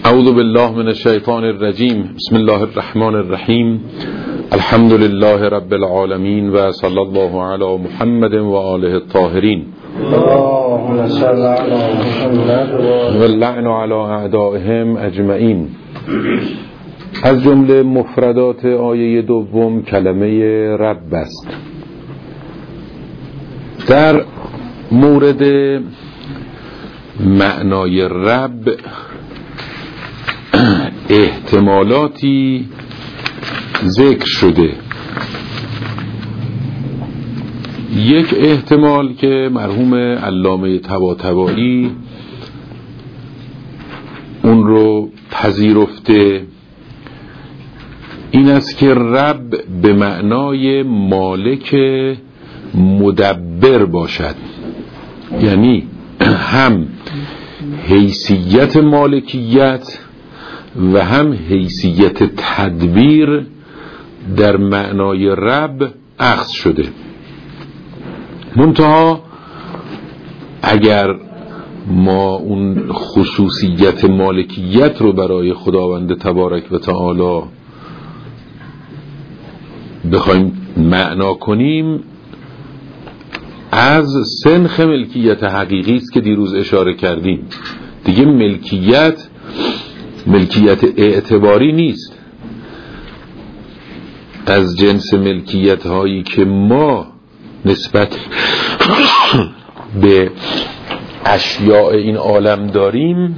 اعوذ بالله من الشیطان الرجیم. بسم الله الرحمن الرحیم. الحمد لله رب العالمین و صلی الله علی محمد و آله الطاهرین. اللهم صل علی محمد و اللعن علی اعدائهم اجمعین. از جمله مفردات آیه دوم کلمه رب است. در مورد معنای رب احتمالاتی ذکر شده. یک احتمال که مرحوم علامه طباطبایی اون رو پذیرفته این است که رب به معنای مالک مدبر باشد، یعنی هم حیثیت مالکیت و هم حیثیت تدبیر در معنای رب اخذ شده. منتها اگر ما اون خصوصیت مالکیت رو برای خداوند تبارک و تعالی بخوایم معنا کنیم، از سنخ ملکیت حقیقی است که دیروز اشاره کردیم. دیگه ملکیت اعتباری نیست، از جنس ملکیت هایی که ما نسبت به اشیاء این عالم داریم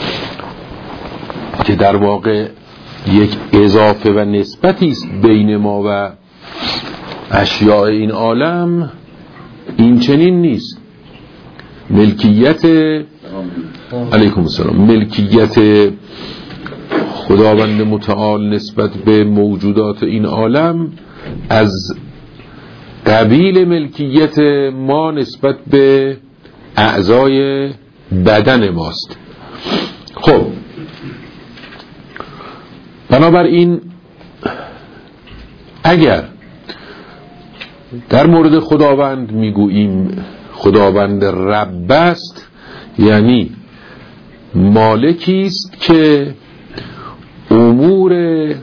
که در واقع یک اضافه و نسبتی است بین ما و اشیاء این عالم، این چنین نیست. ملکیت علیکم السلام، ملکیت خداوند متعال نسبت به موجودات این عالم از قبیل ملکیت ما نسبت به اعضای بدن ماست. خب بنابراین اگر در مورد خداوند میگوییم خداوند رب است، یعنی مالکی است که امور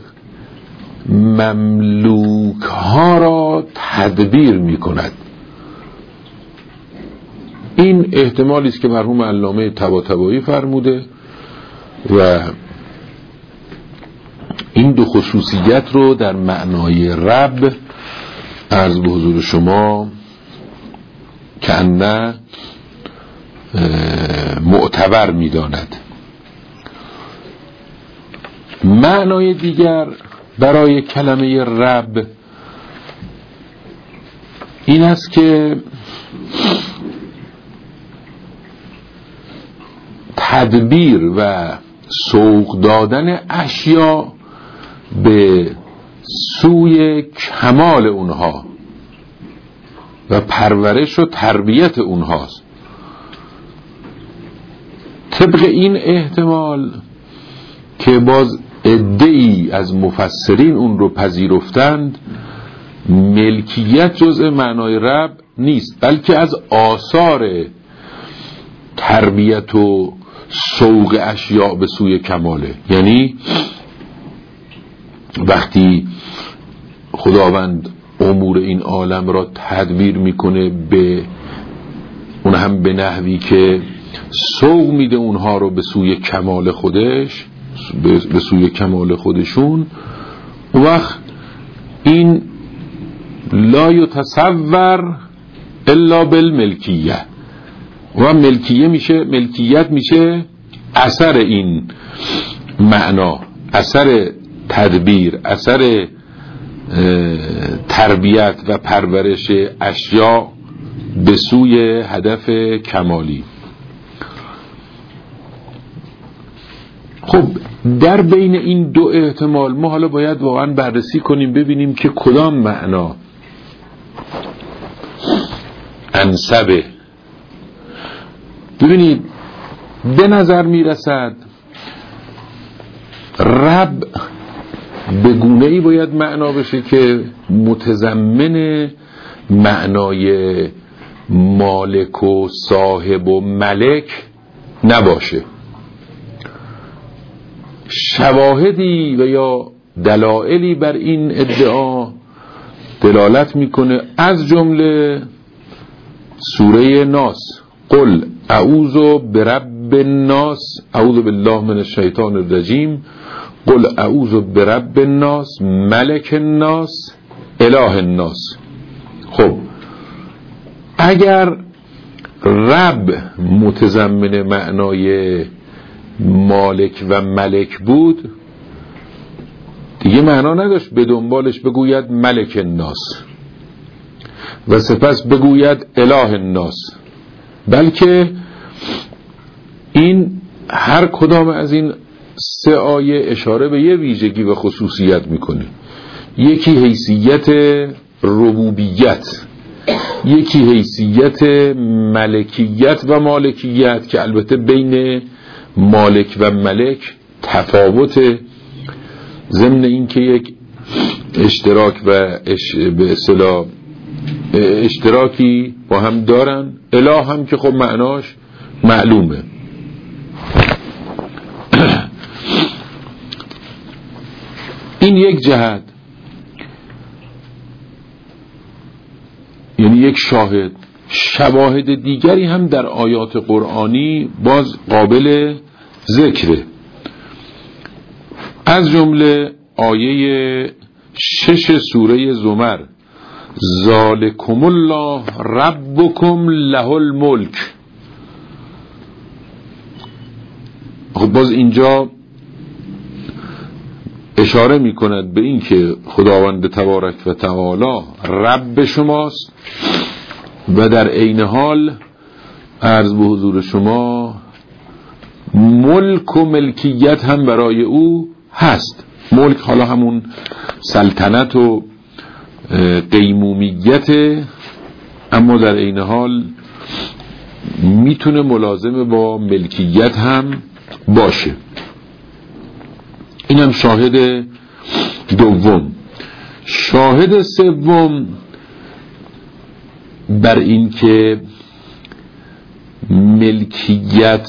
مملوک ها را تدبیر می کند. این احتمالی است که مرحوم علامه طباطبایی فرموده و این دو خصوصیت رو در معنای رب عرض به حضور شما که انه معتبر می داند. معنای دیگر برای کلمه رب این است که تدبیر و سوق دادن اشیاء به سوی کمال اونها و پرورش و تربیت اونهاست. طبق این احتمال که باز عده‌ای از مفسرین اون رو پذیرفتند، ملکیت جزء معنای رب نیست، بلکه از آثار تربیت و سوق اشیاء به سوی کماله. یعنی وقتی خداوند امور این عالم را تدبیر میکنه به اون هم به نحوی که سوق میده اونها رو به سوی کمال خودش، به سوی کمال خودشون، وقت این لا یتصور الا بالملکیه و ملکیت میشه اثر این معنا، اثر تدبیر، اثر تربیت و پرورش اشیاء به سوی هدف کمالی. خب در بین این دو احتمال ما حالا باید واقعا بررسی کنیم ببینیم که کدام معنا انسبه. ببینید به نظر میرسد رب به گونه‌ای باید معنا بشه که متضمن معنای مالک و صاحب و ملک نباشه. شواهدی و یا دلایلی بر این ادعا دلالت میکنه، از جمله سوره ناس، قل اعوذ برب الناس، اعوذ بالله من الشیطان الرجیم، قل اعوذ برب الناس، ملک الناس، اله الناس. خب اگر رب متضمن معنای مالک و ملک بود دیگه معنا نداشت به دنبالش بگوید ملک الناس و سپس بگوید اله الناس، بلکه این هر کدام از این سه آیه اشاره به یه ویژگی و خصوصیت میکنه. یکی حیثیت ربوبیت، یکی حیثیت ملکیت و مالکیت که البته بین مالک و ملک تفاوته، ضمن این که یک اشتراک و به اصطلاح اشتراکی با هم دارن. اله هم که خب معناش معلومه. این یک جهت، یعنی یک شاهد. شواهد دیگری هم در آیات قرآنی باز قابل ذکره، از جمله آیه 6 سوره زمر، ذالکم الله ربکم له الملک. خب باز اینجا اشاره می کند به این که خداوند تبارک و تعالی رب شماست و در عین حال عرض به حضور شما ملک و ملکیت هم برای او هست. ملک حالا همون سلطنت و قیمومیت، اما در عین حال میتونه ملازم با ملکیت هم باشه. اینم شاهد دوم. شاهد سوم بر این که ملکیت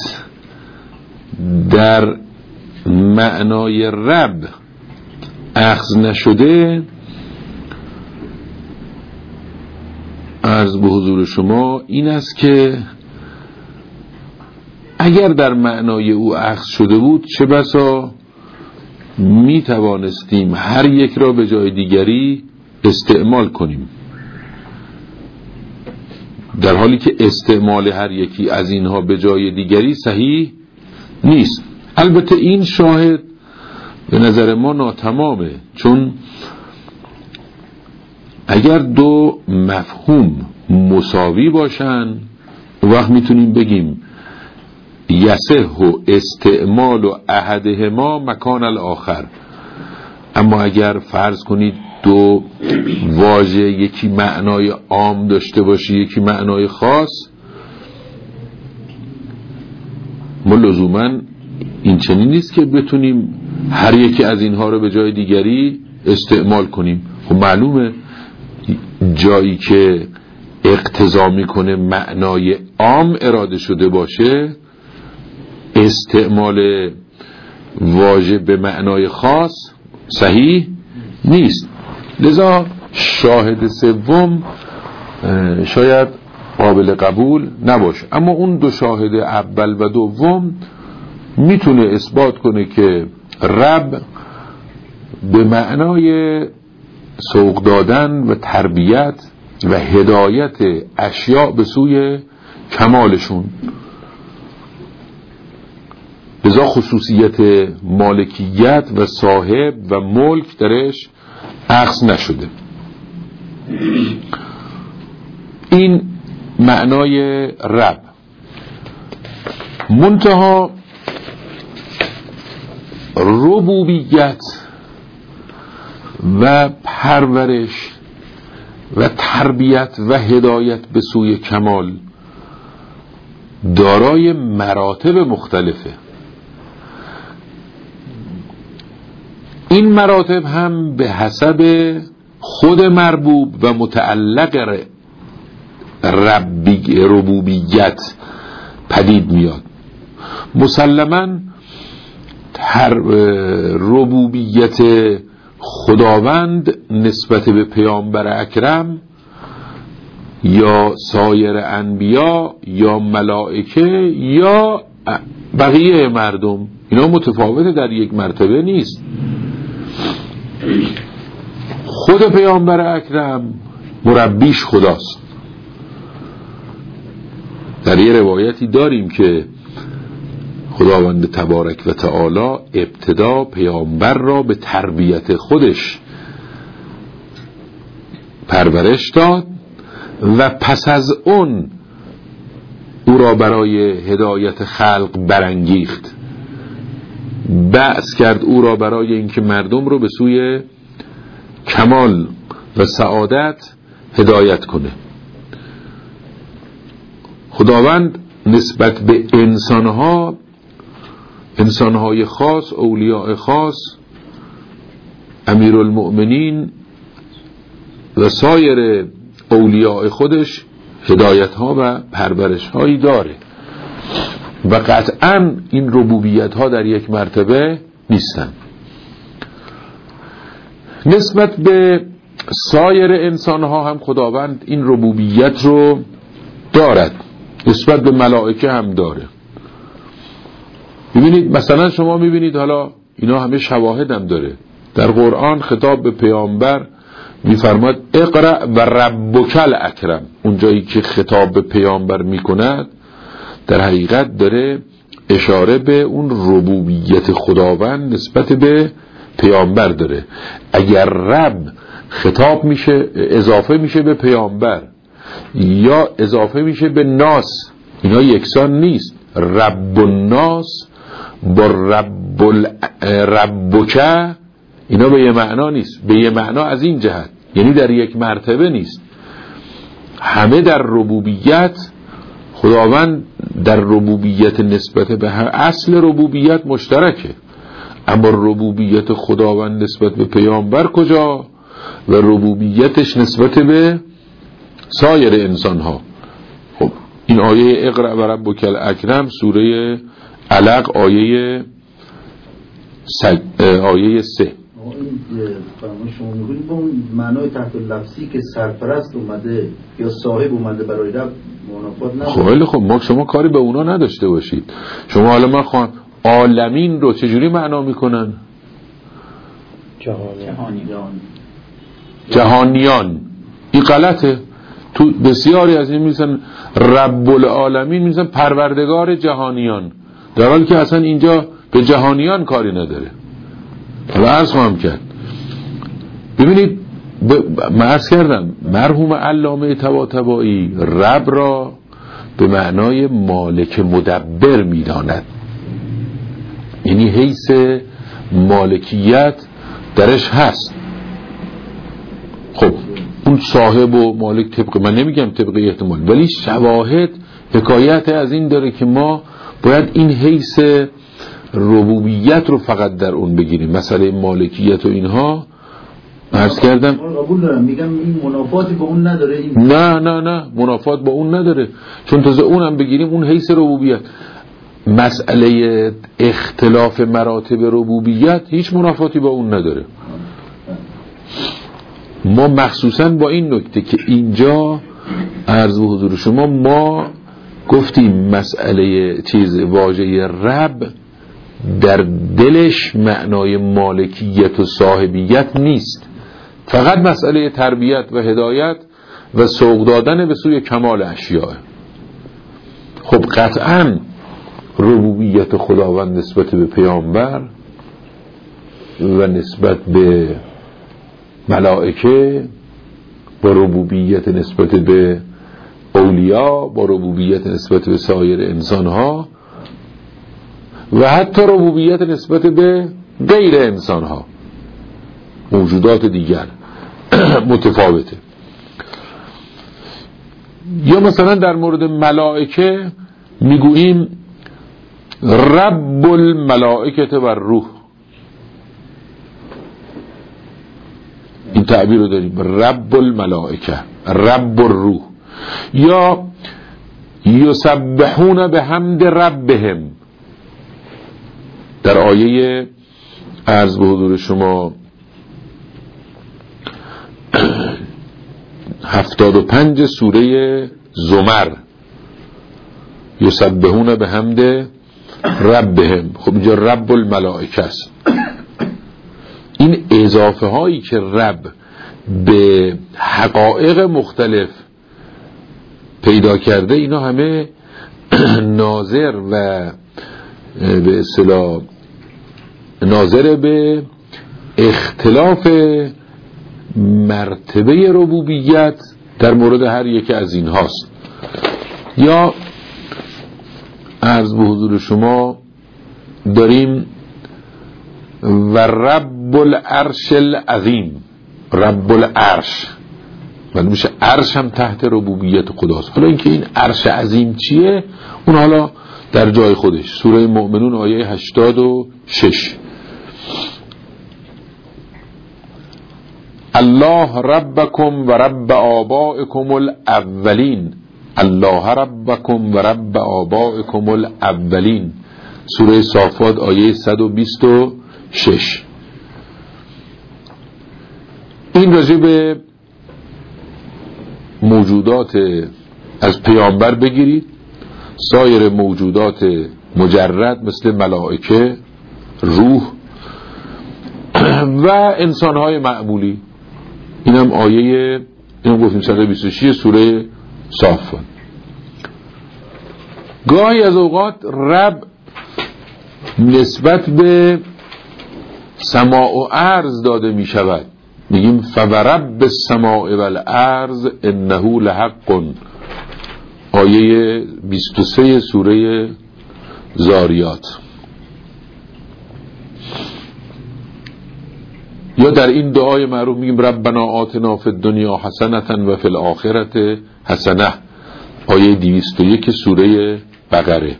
در معنای رب اخذ نشده، عرض به حضور شما این است که اگر در معنای او اخذ شده بود چه بسا می توانستیم هر یک را به جای دیگری استعمال کنیم، در حالی که استعمال هر یکی از اینها به جای دیگری صحیح نیست. البته این شاهد به نظر ما ناتمامه، چون اگر دو مفهوم مساوی باشن وقت میتونیم بگیم یصح استعمال احدهما مکان الاخر. اما اگر فرض کنید دو واژه یکی معنای عام داشته باشه یکی معنای خاص، ما لزوما این چنین نیست که بتونیم هر یکی از اینها رو به جای دیگری استعمال کنیم. خب معلومه جایی که اقتضا میکنه معنای عام اراده شده باشه استعمال واژه به معنای خاص صحیح نیست. لذا شاهد سوم شاید قابل قبول نباشه، اما اون دو شاهد اول و دوم میتونه اثبات کنه که رب به معنای سوق دادن و تربیت و هدایت اشیاء به سوی کمالشون، لذا خصوصیت مالکیت و صاحب و ملک درش اخذ نشده. این معنای رب. منتها ربوبیت و پرورش و تربیت و هدایت به سوی کمال دارای مراتب مختلفه. این مراتب هم به حسب خود مربوب و متعلق ربوبیت پدید میاد. مسلماً ربوبیت خداوند نسبت به پیامبر اکرم یا سایر انبیا یا ملائکه یا بقیه مردم، اینا متفاوته، در یک مرتبه نیست. خود پیامبر اکرم مربیش خداست. در یه روایتی داریم که خداوند تبارک و تعالی ابتدا پیامبر را به تربیت خودش پرورش داد و پس از اون او را برای هدایت خلق برانگیخت، بعث کرد او را برای اینکه مردم رو به سوی کمال و سعادت هدایت کنه. خداوند نسبت به انسانهای خاص، اولیاء خاص، امیرالمؤمنین و سایر اولیاء خودش هدایت ها و پرورش هایی داره و قطعا این ربوبیت ها در یک مرتبه نیستن. نسبت به سایر انسان ها هم خداوند این ربوبیت رو دارد، نسبت به ملائکه هم داره. ببینید مثلا شما میبینید، حالا اینا همه شواهد هم داره، در قرآن خطاب به پیامبر میفرماد اقرأ و ربک الاکرم. اونجایی که خطاب به پیامبر میکند در حقیقت داره اشاره به اون ربوبیت خداوند نسبت به پیامبر داره. اگر رب خطاب میشه اضافه میشه به پیامبر یا اضافه میشه به ناس، اینا یکسان نیست. رب الناس با ربک اینا به یه معنا نیست، به یه معنا از این جهت یعنی در یک مرتبه نیست. همه در ربوبیت خداوند در ربوبیت نسبت به اصل ربوبیت مشترکه، اما ربوبیت خداوند نسبت به پیامبر کجا و ربوبیتش نسبت به سایر انسان ها. خب این آیه اقرأ و ربک الاکرم سوره علق آیه 3. این فرمایش شما میگید با اون معنای تحت لفظی که سرپرست اومده یا صاحب اومده برای رب منافات نداره. خیلی خب ما شما کاری به اونا نداشته باشید. شما حالا من خواهم عالمین رو چجوری معنا میکنن؟ جهانیان. این غلطه. تو بسیاری از این میزن رب العالمین، میزن پروردگار جهانیان، در حالی که اصلا اینجا به جهانیان کاری نداره. حالا عرض خواهم کرد. ببینید من عرض کردم مرحوم علامه طباطبایی رب را به معنای مالک مدبر میداند، یعنی حیث مالکیت درش هست. خب اون صاحب و مالک طبق، من نمیگم طبق احتمال، ولی شواهد حکایت از این داره که ما باید این حیث ربوبیت رو فقط در اون بگیریم. مسئله مالکیت و اینها عرض کردم قبول دارم، میگم این منافاتی با اون نداره. این نه منافات با اون نداره، چون تازه اونم بگیریم اون حیث ربوبیت. مسئله اختلاف مراتب ربوبیت هیچ منافاتی با اون نداره. ما مخصوصا با این نکته که اینجا عرض به حضور شما ما گفتیم مسئله واژه رب در دلش معنای مالکیت و صاحبیت نیست، فقط مسئله تربیت و هدایت و سوق دادن به سوی کمال اشیاء. خب قطعا ربوبیت خداوند نسبت به پیامبر و نسبت به ملائکه، با ربوبیت نسبت به اولیا، با ربوبیت نسبت به سایر انسانها و حتی ربوبیت نسبت به غیر انسانها، موجودات دیگر متفاوته. یا مثلا در مورد ملائکه میگوییم رب الملائکه و روح، این تعبیر رو داریم، رب الملائکه، رب الروح. یا یسبحون به حمد ربهم، در آیه عرض به حضور شما 75 سوره زمر یسبحون بحمد ربهم، خب اینجا رب الملائکه است. این اضافه هایی که رب به حقایق مختلف پیدا کرده، اینا همه ناظر و به اصطلاح ناظر به اختلاف مرتبه ربوبیت در مورد هر یک از این هاست. یا عرض به حضور شما داریم و رب العرش العظیم، رب العرش ولی میشه عرش هم تحت ربوبیت خداست. حالا اینکه این عرش عظیم چیه اون حالا در جای خودش. سوره مؤمنون آیه 86. الله ربکم و رب آبائکم الاولین، الله ربکم و رب آبائکم الاولین، سوره صافات آیه 126. این راجع به موجودات از پیامبر بگیرید. سایر موجودات مجرد مثل ملائکه، روح و انسانهای معمولی، اینم آیه اینم گفتیم 126 سوره صافات. گاهی از اوقات رب نسبت به سماع و ارض داده می شود، میگیم فورب السماء والارض انه لحق، آیه 23 سوره زاریات. یا در این دعای معروف میگیم ربنا آتنا فی الدنیا حسنة و فی الاخرة حسنة، آیه 201 سوره بقره.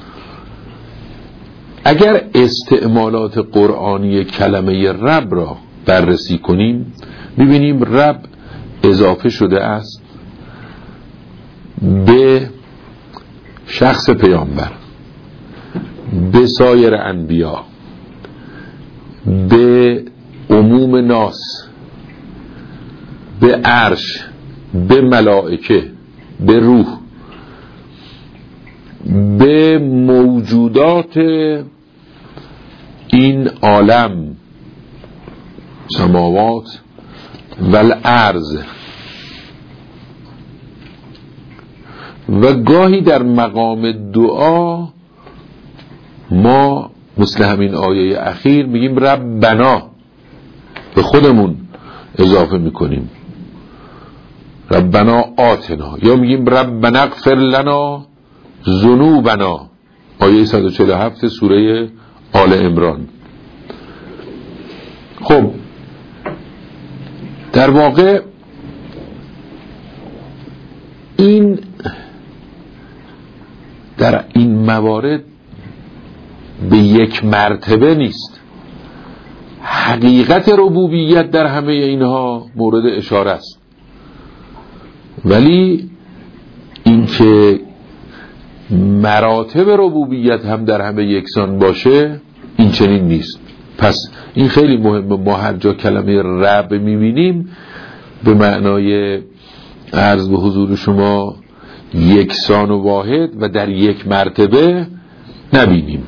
اگر استعمالات قرآنی کلمه رب را بررسی کنیم میبینیم رب اضافه شده است به شخص پیامبر، به سایر انبیا، به عموم ناس، به عرش، به ملائکه، به روح، به موجودات این عالم، سماوات و الارض. و گاهی در مقام دعا ما مثل همین آیه اخیر میگیم ربنا، به خودمون اضافه میکنیم ربنا آتنا، یا میگیم ربنا اغفر لنا ذنوبنا، آیه 147 سوره آل عمران. خب در واقع این در این موارد به یک مرتبه نیست. حقیقت ربوبیت در همه اینها مورد اشاره است، ولی اینکه مراتب ربوبیت هم در همه یکسان باشه این چنین نیست. پس این خیلی مهمه. ما هر جا کلمه رب میبینیم به معنای عرض به حضور شما یکسان و واحد و در یک مرتبه نبینیم.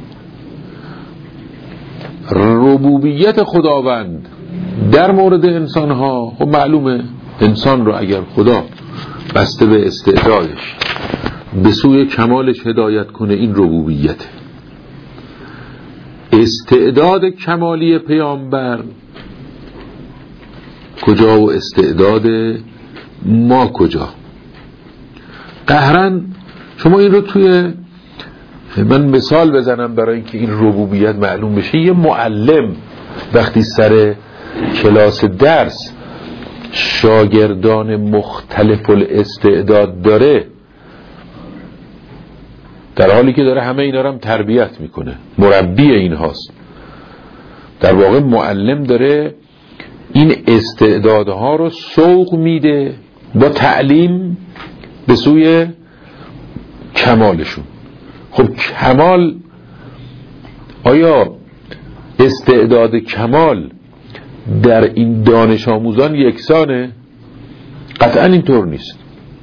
ربوبیت خداوند در مورد انسان ها خب معلومه، انسان رو اگر خدا بسته به استعدادش به سوی کمالش هدایت کنه این ربوبیت. استعداد کمالی پیامبر کجا و استعداد ما کجا؟ قهرن شما این رو توی من مثال بزنم برای اینکه این ربوبیت معلوم بشه. یه معلم وقتی سر کلاس درس شاگردان مختلف الاستعداد داره، در حالی که داره همه اینا رو هم تربیت میکنه، مربی این هاست، در واقع معلم داره این استعدادها رو سوق میده با تعلیم به سوی کمالشون. خب کمال آیا استعداد کمال در این دانش آموزان یکسانه؟ قطعا اینطور نیست.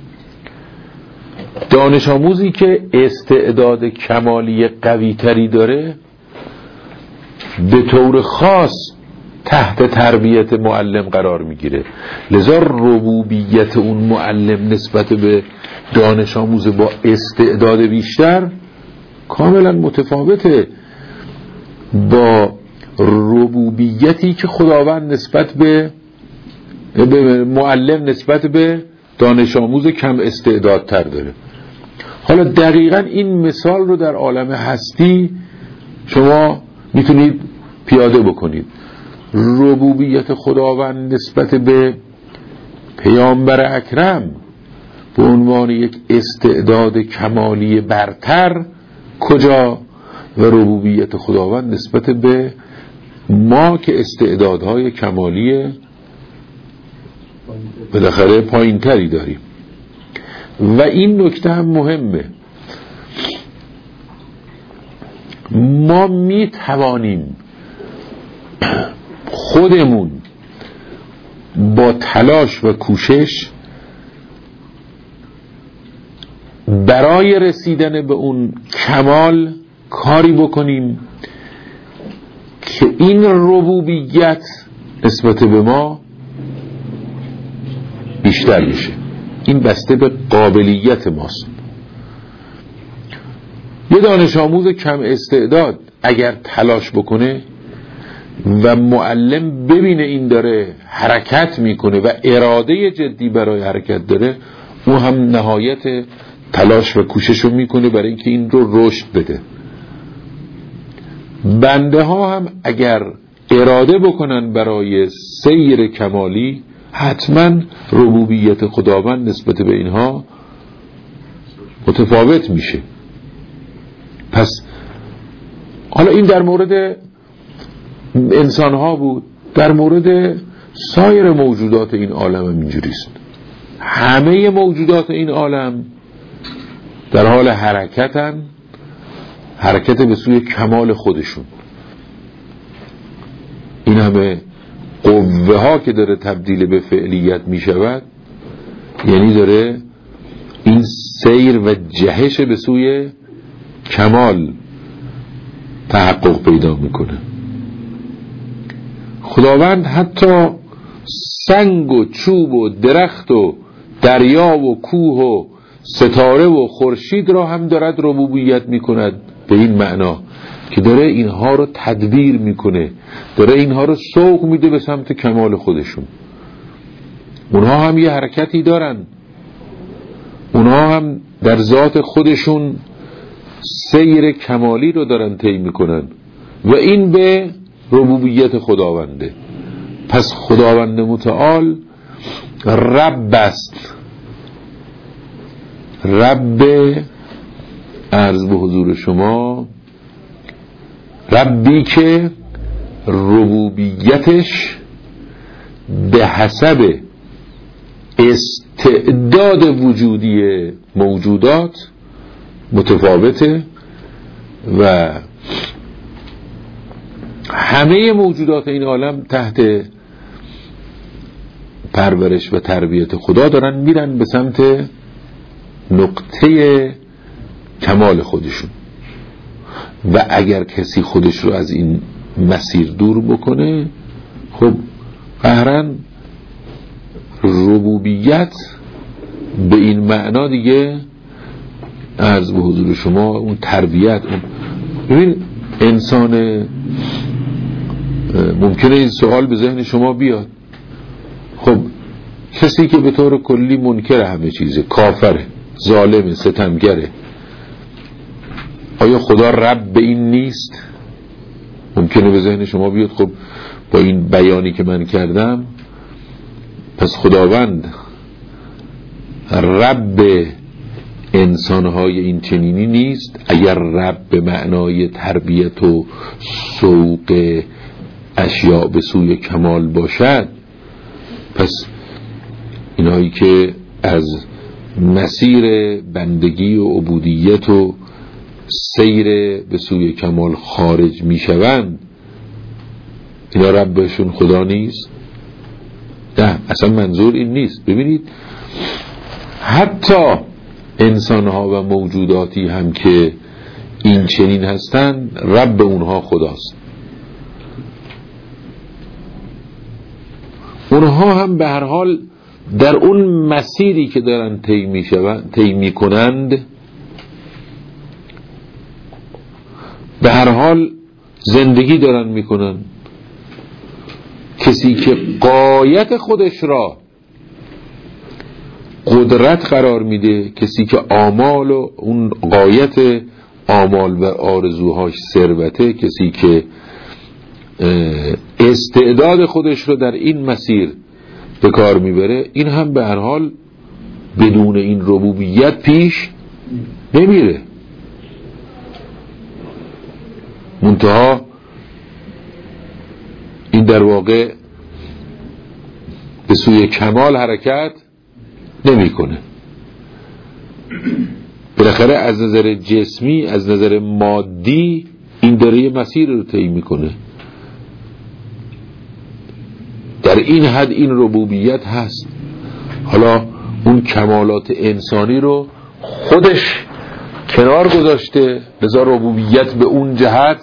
دانش آموزی که استعداد کمالی قوی تری داره به طور خاص تحت تربیت معلم قرار میگیره، لذا ربوبیت اون معلم نسبت به دانش آموز با استعداد بیشتر کاملا متفاوته با ربوبیتی که خداوند نسبت به معلم نسبت به دانش آموز کم استعدادتر داره. حالا دقیقا این مثال رو در عالم هستی شما میتونید پیاده بکنید. ربوبیت خداوند نسبت به پیامبر اکرم به عنوان یک استعداد کمالی برتر کجا، و ربوبیت خداوند نسبت به ما که استعدادهای کمالی بالاخره پایین تری داریم. و این نکته هم مهمه، ما می توانیم خودمون با تلاش و کوشش برای رسیدن به اون کمال کاری بکنیم که این ربوبیت نسبت به ما بیشتر میشه. این بسته به قابلیت ماست. یه دانش آموز کم استعداد اگر تلاش بکنه و معلم ببینه این داره حرکت میکنه و اراده جدی برای حرکت داره، او هم نهایت تلاش و کوشش رو میکنه برای اینکه این رو رشد بده. بنده ها هم اگر اراده بکنن برای سیر کمالی، حتما ربوبیت خداوند نسبت به اینها متفاوت میشه. پس حالا این در مورد انسان ها بود، در مورد سایر موجودات این عالم هم اینجوریست. همه موجودات این عالم در حال حرکتن، حرکت به سوی کمال خودشون. این همه قوه ها که داره تبدیل به فعلیت می شود، یعنی داره این سیر و جهش به سوی کمال تحقق پیدا میکنه. خداوند حتی سنگ و چوب و درخت و دریا و کوه و ستاره و خورشید را هم دارد ربوبیت میکند، به این معنا که داره اینها رو تدبیر میکنه، داره اینها رو سوق میده به سمت کمال خودشون. اونها هم یه حرکتی دارن، اونها هم در ذات خودشون سیر کمالی رو دارن طی میکنن و این به ربوبیت خداونده. پس خداوند متعال رب است، رب عرض به حضور شما، ربی که ربوبیتش به حسب استعداد وجودی موجودات متفاوته و همه موجودات این عالم تحت پرورش و تربیت خدا دارن میرن به سمت نقطه کمال خودشون. و اگر کسی خودش رو از این مسیر دور بکنه، خب قهرن ربوبیت به این معنا دیگه عرض به حضور شما اون تربیت، اون ببین انسان، ممکنه این سوال به ذهن شما بیاد، خب کسی که به طور کلی منکر همه چیزه، کافره، ظالمه، ستمگره، آیا خدا رب به این نیست؟ ممکنه به ذهن شما بیاد خب با این بیانی که من کردم پس خداوند رب انسانهای این چنینی نیست؟ اگر رب به معنای تربیت و سوق اشیاء به سوی کمال باشد، پس اینهایی که از مسیر بندگی و عبودیت و سیر به سوی کمال خارج میشوند، اینا ربشون خدا نیست؟ نه، اصلا منظور این نیست. ببینید حتی انسانها و موجوداتی هم که این چنین هستند، رب اونها خداست. اونها هم به هر حال در اون مسیری که دارن طی میکنند، به هر حال زندگی دارن میکنن. کسی که غایت خودش را قدرت قرار میده، کسی که آمال و اون غایت آمال و آرزوهاش ثروته، کسی که استعداد خودش رو در این مسیر به کار میبره، این هم به هر حال بدون این ربوبیت پیش نمیره. منتها این در واقع به سوی کمال حرکت نمیکنه. بالاخره از نظر جسمی، از نظر مادی این داره یه مسیر رو طی میکنه. در این حد این ربوبیت هست. حالا اون کمالات انسانی رو خودش کنار گذاشته، لذا ربوبیت به اون جهت،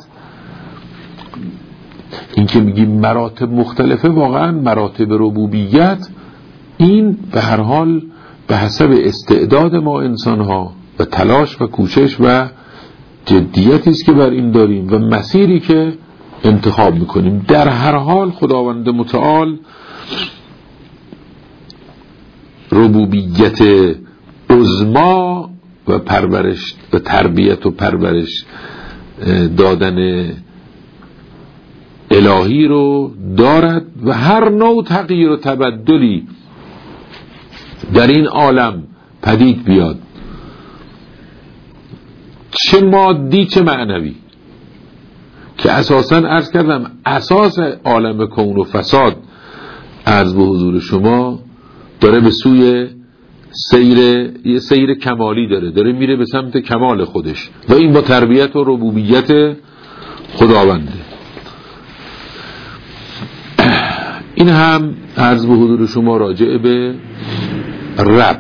این که میگیم مراتب مختلفه، واقعا مراتب ربوبیت این به هر حال به حسب استعداد ما انسان ها و تلاش و کوشش و جدیتی است که بر این داریم و مسیری که انتخاب میکنیم. در هر حال خداوند متعال ربوبیت عظما و پرورش و تربیت و پرورش دادن الهی رو دارد و هر نوع تغییر و تبدلی در این عالم پدید بیاد، چه مادی چه معنوی، که اساساً عرض کردم اساس عالم کون و فساد عرض به حضور شما داره به سوی یه سیر کمالی داره میره به سمت کمال خودش و این با تربیت و ربوبیت خداونده. این هم عرض به حضور شما راجع به رب.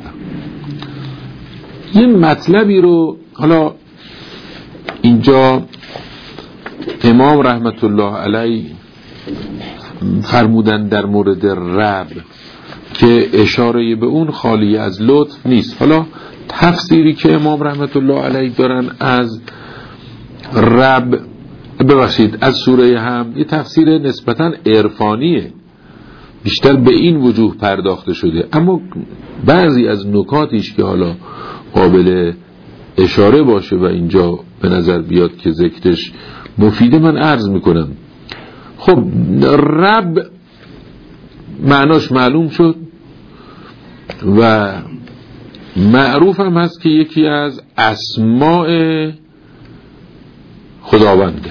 یه مطلبی رو حالا اینجا امام رحمت الله علیه فرمودن در مورد رب که اشاره به اون خالی از لطف نیست. حالا تفسیری که امام رحمت الله علیه دارن از رب، ببخشید از سوره هم، یه تفسیر نسبتاً عرفانیه، بیشتر به این وجوه پرداخته شده، اما بعضی از نکاتیش که حالا قابل اشاره باشه و اینجا به نظر بیاد که ذکرش مفیده من عرض میکنم. خب رب معناش معلوم شد و معروف هم هست که یکی از اسماء خداونده.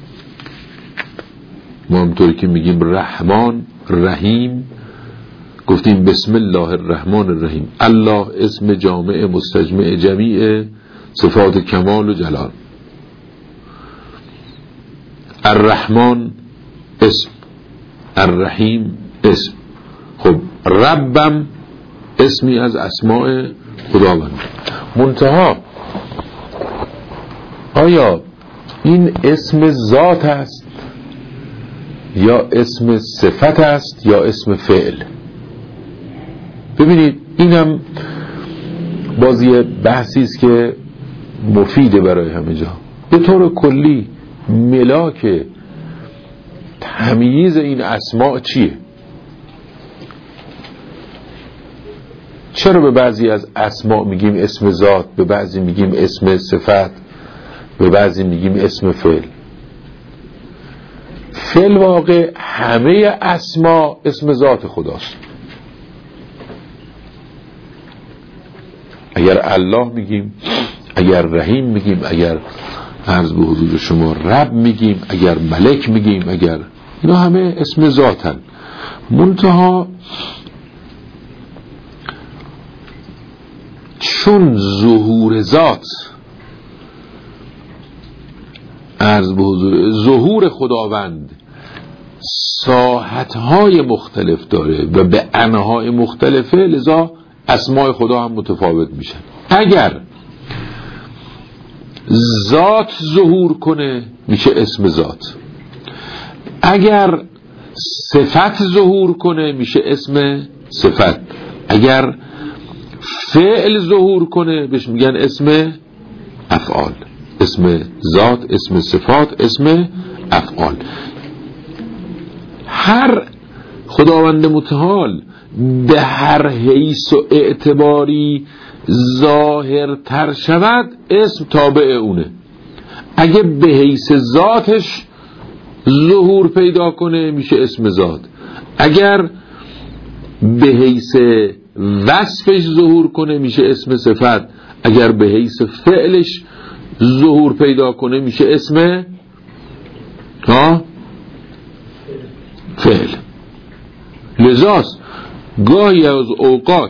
ما همطوری که میگیم رحمان رحیم، گفتیم بسم الله الرحمن الرحیم. الله اسم جامع مستجمع جمیع صفات کمال و جلال. الرحمن اسم، الرحیم اسم. خب ربم اسمی از اسماء خداوند. منتها آیا این اسم ذات است یا اسم صفت است یا اسم فعل؟ ببینید اینم بازی بحثی است که مفیده برای همه جا. به طور کلی ملاک تمییز این اسماء چیه؟ چرا به بعضی از اسماء میگیم اسم ذات، به بعضی میگیم اسم صفت، به بعضی میگیم اسم فعل؟ فعل واقع همه اسماء اسم ذات خداست. اگر الله میگیم، اگر رحیم میگیم، اگر عرض به حضور شما رب میگیم، اگر ملک میگیم، اگر اینا همه اسم ذاتن. منتها چون ظهور ذات عرض به حضور ظهور خداوند ساحت‌های مختلف داره و به انواع مختلفه، لذا اسماء خدا هم متفاوت میشن. اگر ذات ظهور کنه میشه اسم ذات، اگر صفت ظهور کنه میشه اسم صفت، اگر فعل ظهور کنه بهش میگن اسم افعال. اسم ذات، اسم صفات، اسم افعال. هر خداوند متعال به هر حیث و اعتباری ظاهرتر شود اسم تابع اونه. اگه به حیث ذاتش ظهور پیدا کنه میشه اسم ذات، اگر به حیث وصفش ظهور کنه میشه اسم صفت، اگر به حیث فعلش ظهور پیدا کنه میشه اسم فعل. لذاست گاهی از اوقات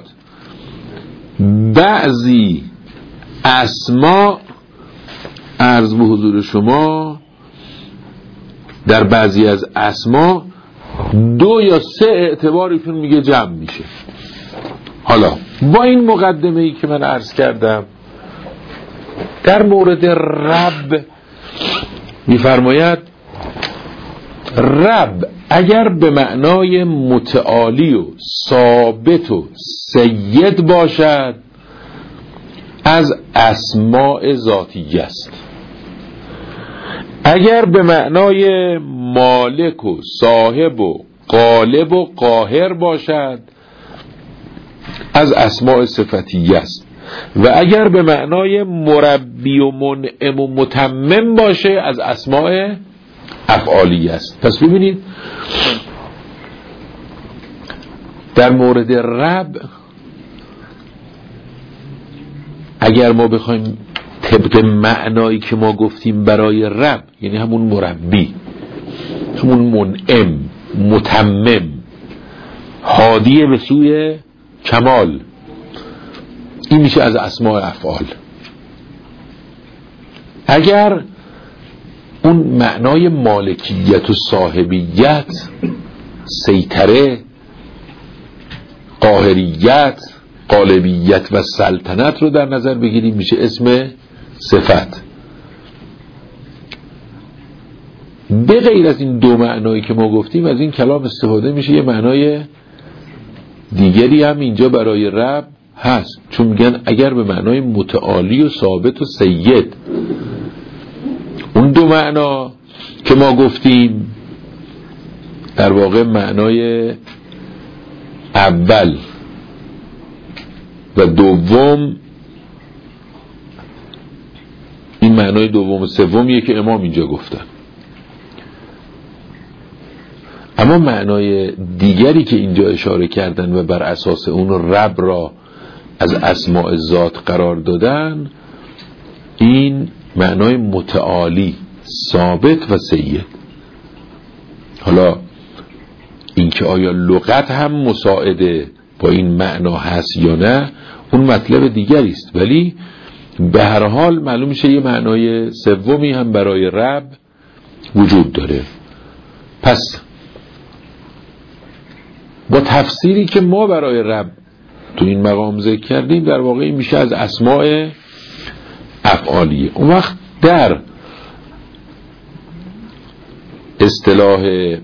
بعضی اسما عرض به حضور شما در بعضی از اسما 2 یا 3 اعتباریشون میگه جمع میشه. حالا با این مقدمه ای که من عرض کردم در مورد رب میفرماید رب اگر به معنای متعالی و ثابت و سید باشد از اسماء ذاتیه است، اگر به معنای مالک و صاحب و غالب و قاهر باشد از اسماء صفتیه است، و اگر به معنای مربی و منعم و متمم باشه از اسماء افعالی است. پس ببینید در مورد رب اگر ما بخوایم طبق معنایی که ما گفتیم برای رب، یعنی همون مربی، همون منعم، متمم، هادی به سوی کمال، این میشه از اسماء افعال. اگر اون معنای مالکیت و صاحبیت، سیطره، قاهریت، غالبیت و سلطنت رو در نظر بگیریم میشه اسم صفت. به غیر از این 2 معنایی که ما گفتیم از این کلام استفاده میشه یه معنای دیگری هم اینجا برای رب هست، چون میگن اگر به معنای متعالی و ثابت و سید، اون 2 معنا که ما گفتیم در واقع معنای اول و دوم، این معنای دوم و سومیه که امام اینجا گفتن. اما معنای دیگری که اینجا اشاره کردن و بر اساس اون رب را از اسماء ذات قرار دادن، این معنای متعالی، ثابت و سید. حالا اینکه آیا لغت هم مساعده با این معنا هست یا نه اون مطلب دیگری است، ولی به هر حال معلوم میشه یه معنای سومی هم برای رب وجود داره. پس با تفسیری که ما برای رب تو این مقام ذکر کردیم در واقع این میشه از اسماء افعالیه. اون وقت در اصطلاح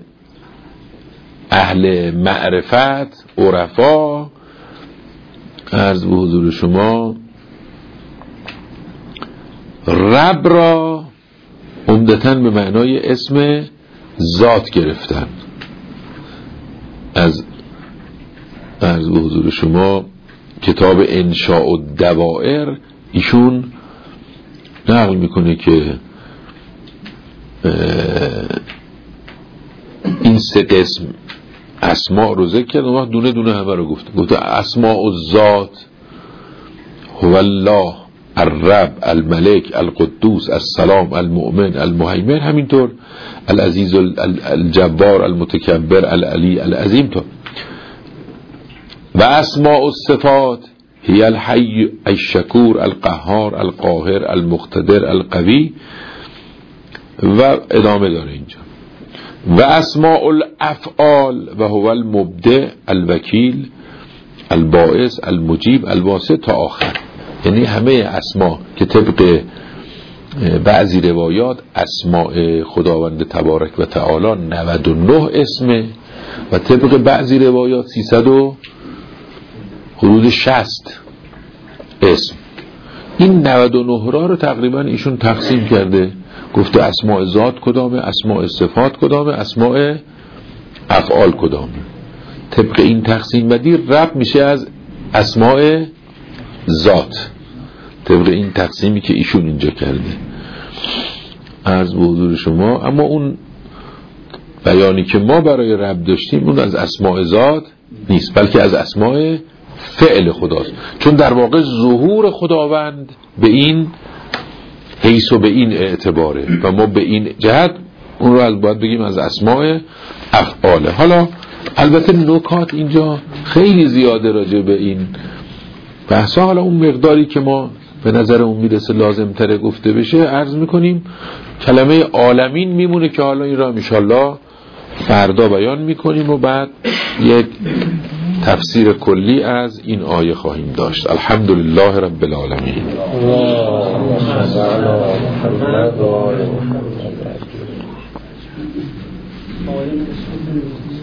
اهل معرفت، عرفا، عرض به حضور شما رب را عمدتاً به معنای اسم ذات گرفتن. از عرض به حضور شما کتاب انشاء الدوائر ایشون نقل میکنه که این 3 قسم اسماء رو ذکر کرد، اون دونه دونه همه رو گفت اسماء الذات هو الله، الرب، الملک، القدوس، السلام، المؤمن، المهیمن، همینطور العزیز، الجبار، المتکبر، العلی، العظیم. تو و اسماء الصفات هی الحی، الشکور، القهار، القاهر، المقتدر، القوی، و ادامه داره اینجا و اسماء الافعال و هو المبدع الوکیل الباعث المجیب الواسط تا آخر. یعنی همه اسما که طبق بعضی روایات اسماء خداوند تبارک و تعالی 99 اسمه و طبق بعضی روایات 300 و حدود 60 اسم. این 99 رو تقریبا ایشون تقسیم کرده، گفته اسماء ذات کدامه، اسماء صفات کدامه، اسماء افعال کدامه. طبق این تقسیم بدی رب میشه از اسماء ذات، طبق این تقسیمی که ایشون اینجا کرده عرض به حضور شما. اما اون بیانی که ما برای رب داشتیم اون از اسماء ذات نیست، بلکه از اسماء فعل خداست، چون در واقع ظهور خداوند به این حیث و به این اعتباره و ما به این جهت اون رو از باید بگیم از اسماء افعاله. حالا البته نکات اینجا خیلی زیاده راجع به این بحثا، حالا اون مقداری که ما به نظر اون میرسه لازم تره گفته بشه عرض میکنیم. کلمه عالمین میمونه که حالا این را انشالله فردا بیان میکنیم و بعد یک تفسیر کلی از این آیه خواهیم داشت. الحمدلله رب العالمین.